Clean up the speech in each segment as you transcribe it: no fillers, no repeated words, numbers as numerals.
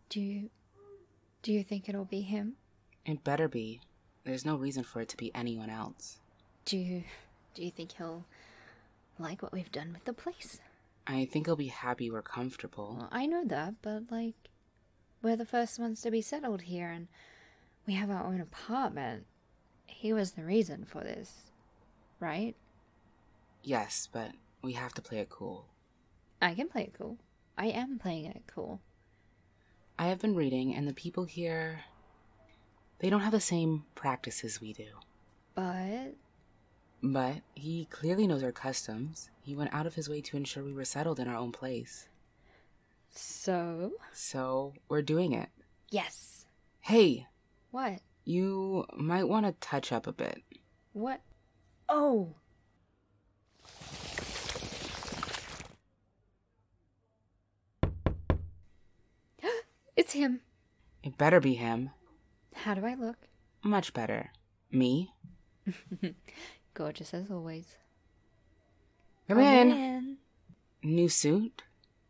Do you think it'll be him? It better be. There's no reason for it to be anyone else. Do you think he'll like what we've done with the place? I think he'll be happy we're comfortable. Well, I know that, but we're the first ones to be settled here and we have our own apartment. He was the reason for this, right? Yes, but we have to play it cool. I can play it cool. I am playing it cool. I have been reading, and the people here, they don't have the same practices we do. But he clearly knows our customs. He went out of his way to ensure we were settled in our own place. So We're doing it. Yes. Hey! What? You might want to touch up a bit. What? Oh! It's him. It better be him. How do I look? Much better. Me? Gorgeous as always. Come in. New suit?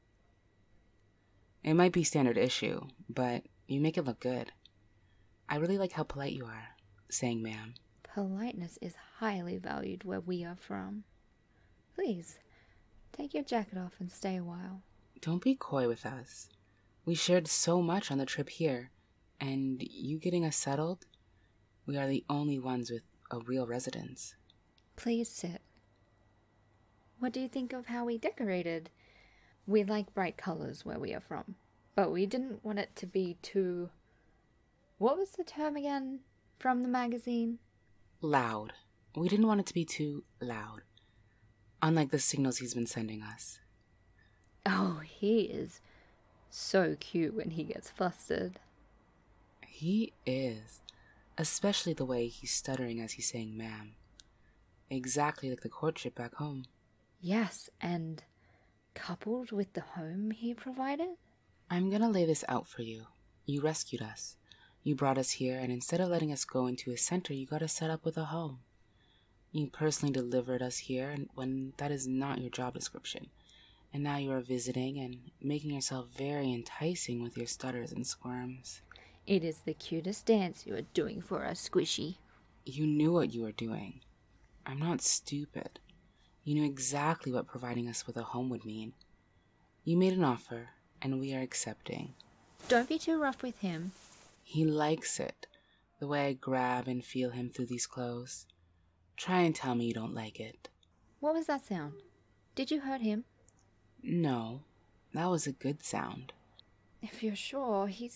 It might be standard issue, but you make it look good. I really like how polite you are, saying ma'am. Politeness is highly valued where we are from. Please, take your jacket off and stay a while. Don't be coy with us. We shared so much on the trip here, and you getting us settled? We are the only ones with a real residence. Please sit. What do you think of how we decorated? We like bright colors where we are from, but we didn't want it to be too... What was the term again from the magazine? Loud. We didn't want it to be too loud. Unlike the signals he's been sending us. Oh, he is so cute when he gets flustered. He is. Especially the way he's stuttering as he's saying ma'am. Exactly like the courtship back home. Yes, and coupled with the home he provided? I'm gonna lay this out for you. You rescued us. You brought us here, and instead of letting us go into a center, you got us set up with a home. You personally delivered us here when that is not your job description. And now you are visiting and making yourself very enticing with your stutters and squirms. It is the cutest dance you are doing for us, Squishy. You knew what you were doing. I'm not stupid. You knew exactly what providing us with a home would mean. You made an offer, and we are accepting. Don't be too rough with him. He likes it, the way I grab and feel him through these clothes. Try and tell me you don't like it. What was that sound? Did you hurt him? No, that was a good sound. If you're sure, he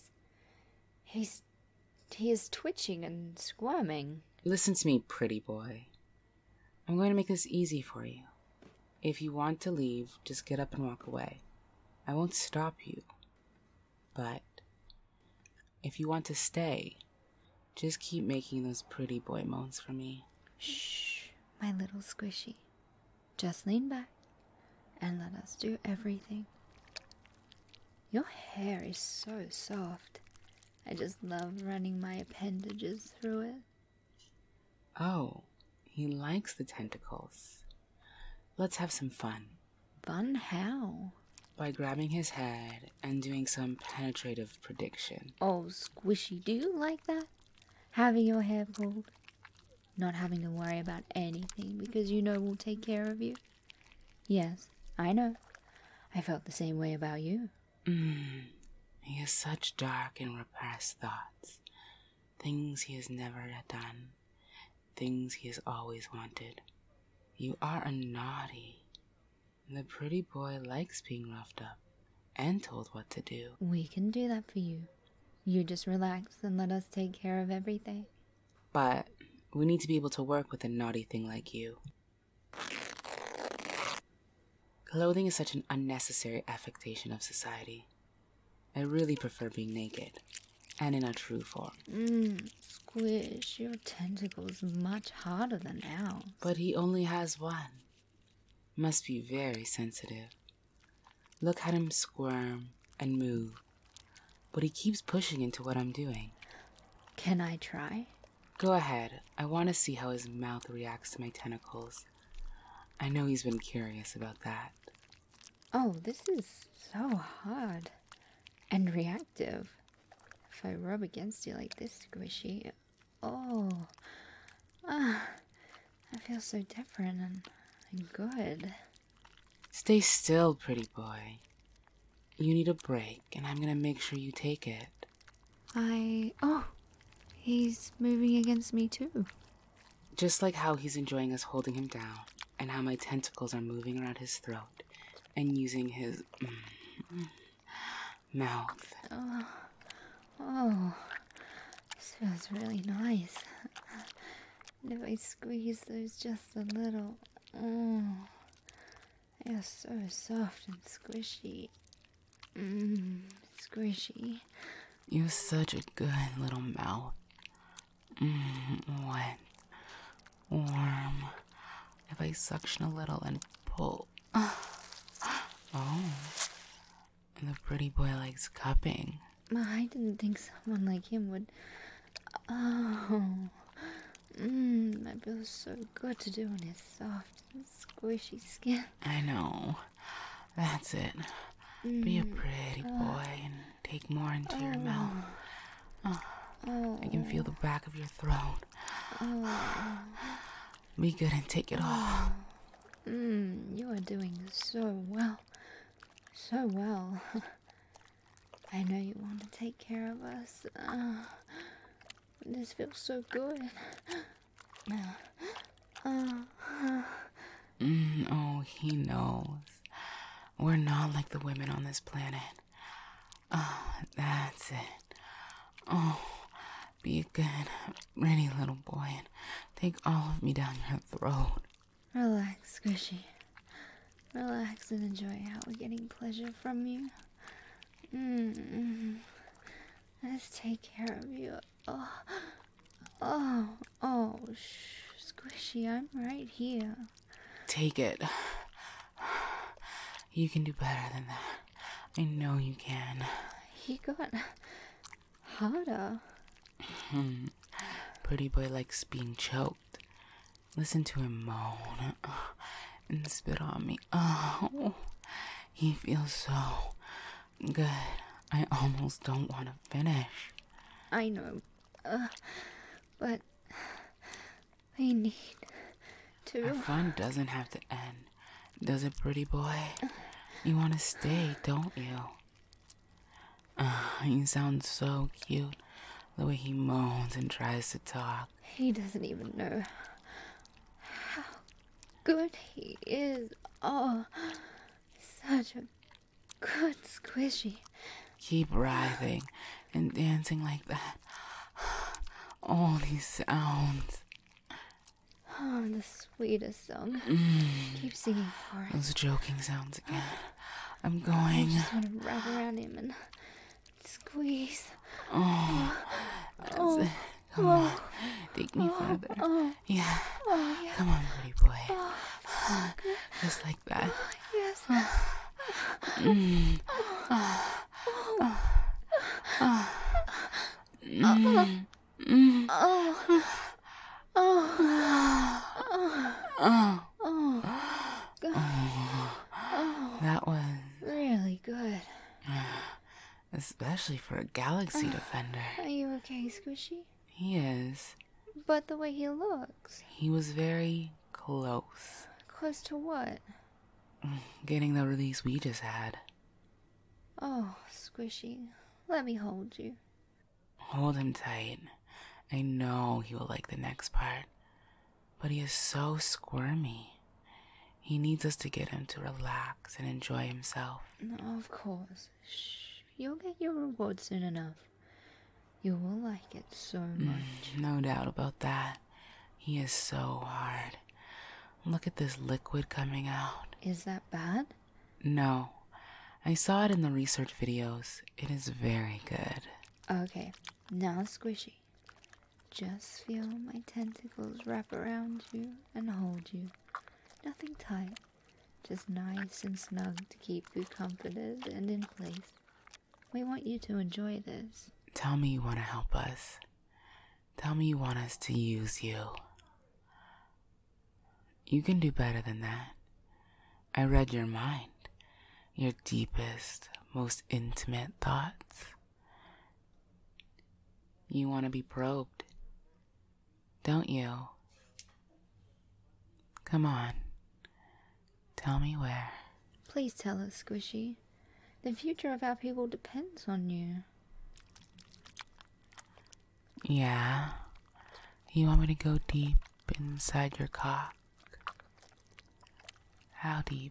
is twitching and squirming. Listen to me, pretty boy. I'm going to make this easy for you. If you want to leave, just get up and walk away. I won't stop you. But if you want to stay, just keep making those pretty boy moans for me. Shh, my little Squishy. Just lean back and let us do everything. Your hair is so soft. I just love running my appendages through it. Oh, he likes the tentacles. Let's have some fun. Fun how? By grabbing his head and doing some penetrative prediction. Oh, Squishy, do you like that? Having your hair pulled? Not having to worry about anything because you know we'll take care of you? Yes, I know. I felt the same way about you. He has such dark and repressed thoughts. Things he has never done. Things he has always wanted. You are a naughty. And the pretty boy likes being roughed up and told what to do. We can do that for you. You just relax and let us take care of everything. But we need to be able to work with a naughty thing like you. Clothing is such an unnecessary affectation of society. I really prefer being naked, and in a true form. Squish, your tentacle's much harder than ours. But he only has one. Must be very sensitive. Look at him squirm and move. But he keeps pushing into what I'm doing. Can I try? Go ahead. I want to see how his mouth reacts to my tentacles. I know he's been curious about that. Oh, this is so hard. and reactive. If I rub against you like this, Squishy, oh, I feel so different and good. Stay still, pretty boy. You need a break, and I'm gonna make sure you take it. Oh, he's moving against me too. Just like how he's enjoying us holding him down, and how my tentacles are moving around his throat and using his mouth. Oh, this feels really nice. And if I squeeze those just a little, they are so soft and squishy. Squishy. You're such a good little mouth. Wet, warm. If I suction a little and pull. Oh, the pretty boy likes cupping. I didn't think someone like him would. That feels so good to do on his soft and squishy skin. I know. That's it. Be a pretty boy and take more into your mouth. I can feel the back of your throat. Be good and take it all. You are doing so well. So well. I know you want to take care of us. This feels so good. Oh, he knows. We're not like the women on this planet. That's it. Oh, be a good, pretty little boy and take all of me down your throat. Relax, Squishy. Relax and enjoy how we're getting pleasure from you. Let's take care of you. Squishy, I'm right here. Take it. You can do better than that. I know you can. He got harder. Pretty boy likes being choked. Listen to him moan and spit on me. Oh, he feels so good. I almost don't want to finish. I know, but I need to. Our fun doesn't have to end, does it, pretty boy? You want to stay, don't you? He sounds so cute, the way he moans and tries to talk. He doesn't even know how good he is. Oh, such a good Squishy. Keep writhing and dancing like that. All these sounds. Oh, the sweetest song. Keep singing for us. Those joking sounds again. I'm I going. just want to wrap around him and squeeze. That's it. Come on. Take me further. Yeah. Come on, pretty boy. Just like that. Yes. That was Really good. especially for a galaxy defender. Are you okay, Squishy? He is. But the way he looks. He was very close. Close to what? Getting the release we just had. Oh, Squishy. Let me hold you. Hold him tight. I know he will like the next part. But he is so squirmy. He needs us to get him to relax and enjoy himself. No, of course. Shh. You'll get your reward soon enough. You will like it so much. No doubt about that. He is so hard. Look at this liquid coming out. Is that bad? No. I saw it in the research videos. It is very good. Okay, now Squishy. Just feel my tentacles wrap around you and hold you. Nothing tight. Just nice and snug to keep you comforted and in place. We want you to enjoy this. Tell me you want to help us. Tell me you want us to use you. You can do better than that. I read your mind. Your deepest, most intimate thoughts. You want to be probed, don't you? Come on, tell me where. Please tell us, Squishy. The future of our people depends on you. Yeah? You want me to go deep inside your cock? How deep?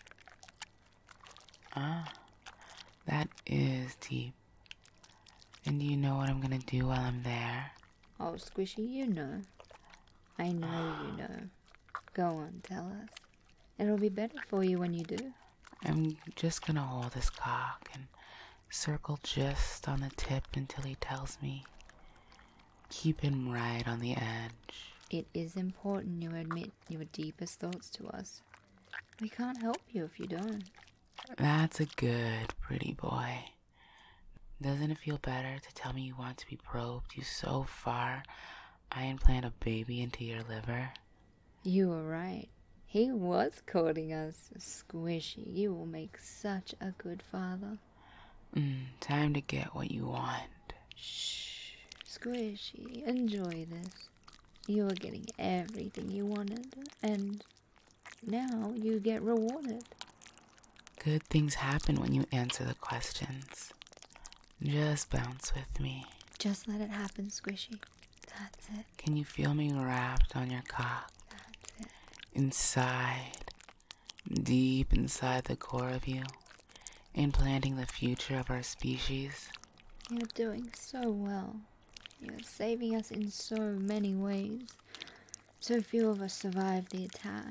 That is deep. And do you know what I'm gonna do while I'm there? Oh, Squishy, you know. I know you know. Go on, tell us. It'll be better for you when you do. I'm just gonna hold his cock and circle just on the tip until he tells me. Keep him right on the edge. It is important you admit your deepest thoughts to us. We can't help you if you don't. That's a good, pretty boy. Doesn't it feel better to tell me you want to be probed? You so far, I implant a baby into your liver. You were right. He was courting us. Squishy, you will make such a good father. Time to get what you want. Shh. Squishy, enjoy this. You are getting everything you wanted, and now you get rewarded. Good things happen when you answer the questions. Just bounce with me. Just let it happen, Squishy. That's it. Can you feel me wrapped on your cock? That's it. Inside, deep inside the core of you, implanting the future of our species. You're doing so well. You're saving us in so many ways. So few of us survived the attack.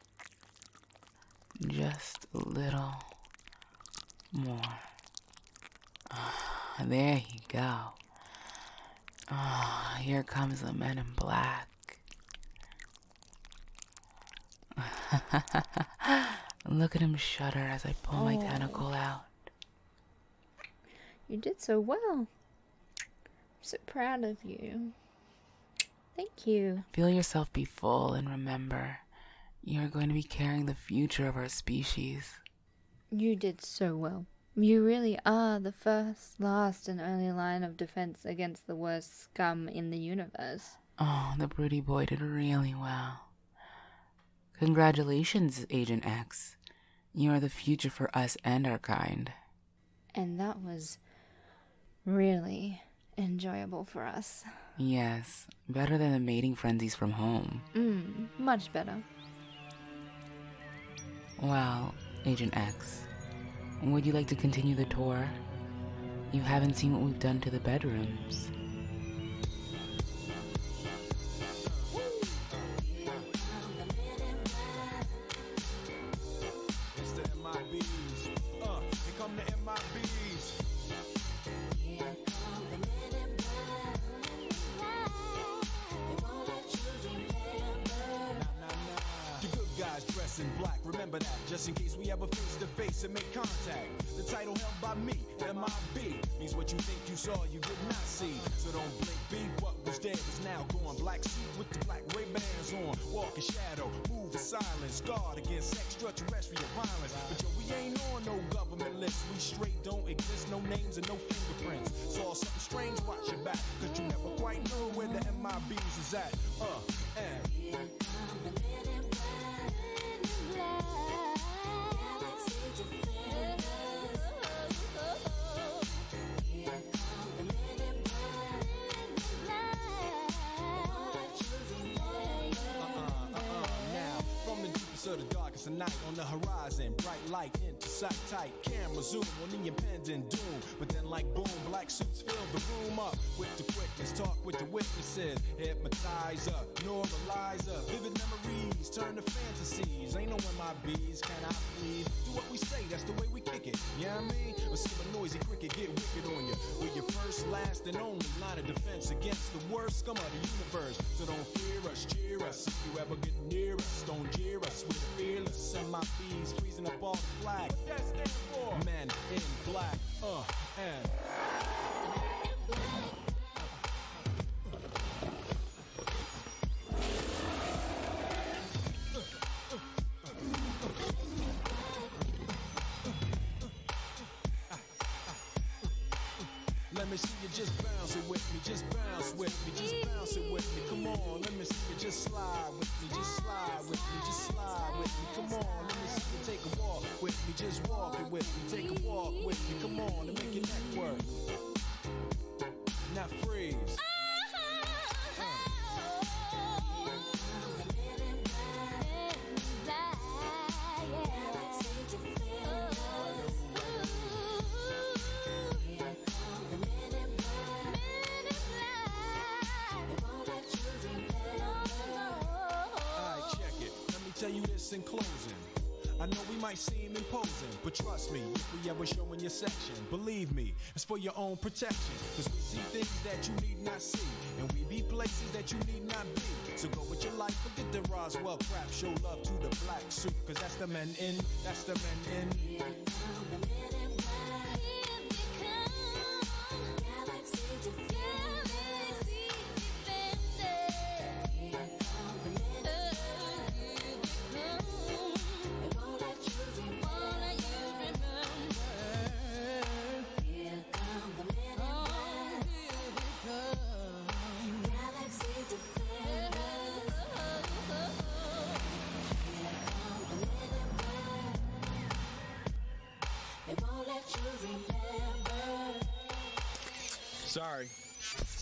Just a little more. There you go. Here comes the men in black. Look at him shudder as I pull my tentacle out. You did so well. I'm so proud of you. Thank you. Feel yourself be full and remember, you're going to be carrying the future of our species. You did so well. You really are the first, last, and only line of defense against the worst scum in the universe. Oh, the pretty boy did really well. Congratulations, Agent X. You are the future for us and our kind. And that was really enjoyable for us. Yes, better than the mating frenzies from home. Much better. Well, Agent X, would you like to continue the tour? You haven't seen what we've done to the bedrooms. It's the MIBs. Here come the MIBs. The good guys dress in black, remember that, just in case we ever face to face and make contact. The title held by me, MIB, means what you think you saw, you did not see. So don't blink, be what was dead is now gone. Black suit with the black Ray-Bans on, walk in shadow, move in silence, guard against extraterrestrial violence. But yo, we ain't on no government list, we straight don't exist, no names and no fingerprints. Saw something strange, watch your back, cause you never quite know where the MIBs is at. And of the darkest of night on the horizon, bright light into sight tight, camera zoom on the impending doom, but then like boom, black suits fill the room up with the quickness, talk with the witnesses, hypnotizer, normalizer, vivid memories turn to fantasies, ain't no MIBs, can I please do what we say, that's the way we kick it, you know what I mean? Or see a noisy cricket get wicked on you, we're your first, last, and only line of defense against the worst scum of the universe, so don't fear us, cheer us, if you ever get near us, don't jeer us, we're fearless, MIBs freezing up all the flag, what that stand for? Men in black, and let me see you just bounce it with me, just bounce with me, just bounce it with me. Come on, let me see you just slide with me, just slide with me, just slide with me. Come on, let me see you take a walk with me, just walk it with me, take a walk with me. Come on, and make your neck work. Now freeze. Tell you this in closing. I know we might seem imposing, but trust me, if we ever show in your section, believe me, it's for your own protection. Cause we see things that you need not see, and we be places that you need not be. So go with your life, forget the Roswell crap, show love to the black suit, cause that's the men in, that's the men in. Here come the men in black. Here they come. Galaxy Defender. Here come the men in black. Sorry.